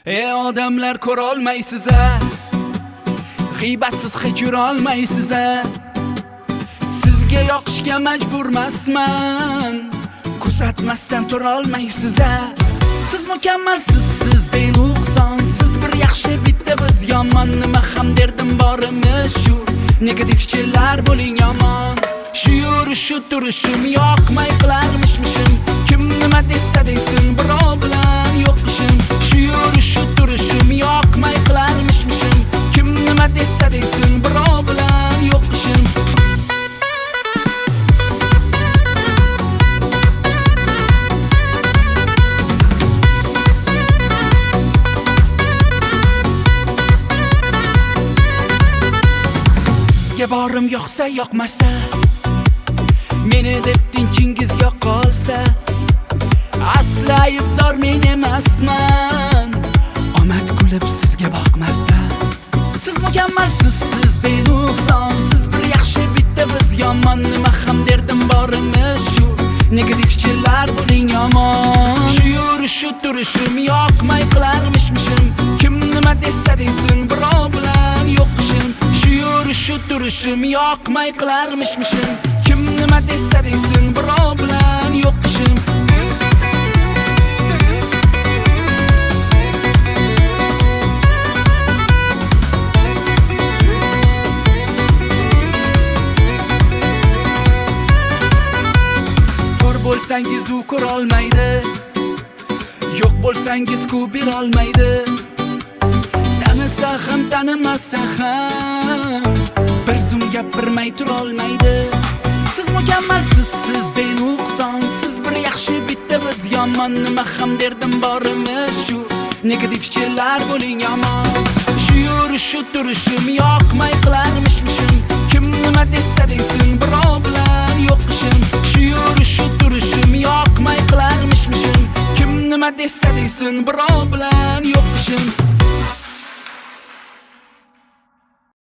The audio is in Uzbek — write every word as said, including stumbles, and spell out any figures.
Ey odamlar ko'ra olmaysiz a, g'iybatsiz hech yura olmaysiz a. Sizga yoqishga majburmasman, kuzatmasdan tura olmaysiz a. Siz mukammalsiz, siz benuqson, siz bir yaxshi bitta biz yomon. Nima ham derdim borimiz shu, negativ fikrlar bo'ling yomon. Shu yurishu turishim yoqmay qilarmishmishim, kim nima desa desin birov bilan yo'q ishim. Shu yurishu turishim yoqmay qilarmishmishim, kim nima desa desin birov bilan yo'q ishim. Sizga borim yoqsa yoqmasa, meni deb tinchingiz yo'qolsa, asla aybdor men emasman. Omad kulib sizga boqmasa, siz mukammalsiz, siz benuqson, siz bir yaxshi bitta biz yomon. Nima ham derdim borimiz shu, negativ fikrlar bo'ling yomon. Shu yurishu turishim yoqmay qilarmishmishim, kim nima desa desin birov bilan yo'q ishim. Shu yurishu turishim yoqmay qilarmishmishim, kim nima desa desin birov bilan yo'q ishim. Ko'r bo'lsangiz u ko'ra olmaydi, yo'q bo'lsangiz ku ber olmaydi. Tanisa ham tanimasa ham bir zum gapirmay tura olmaydi. Siz mukammalsiz, siz benuqson, siz bir yaxshi bitta biz yomon. Nima ham derdim borimiz shu, negativ fikrlar bo'ling yomon. Shu yurishu turishim yoqmay qilarmishmishim, kim nima desa desin birov bilan yo'q ishim. Shu yurishu turishim yoqmay qilarmishmishim, kim nima desa desin birov bilan yo'q ishim.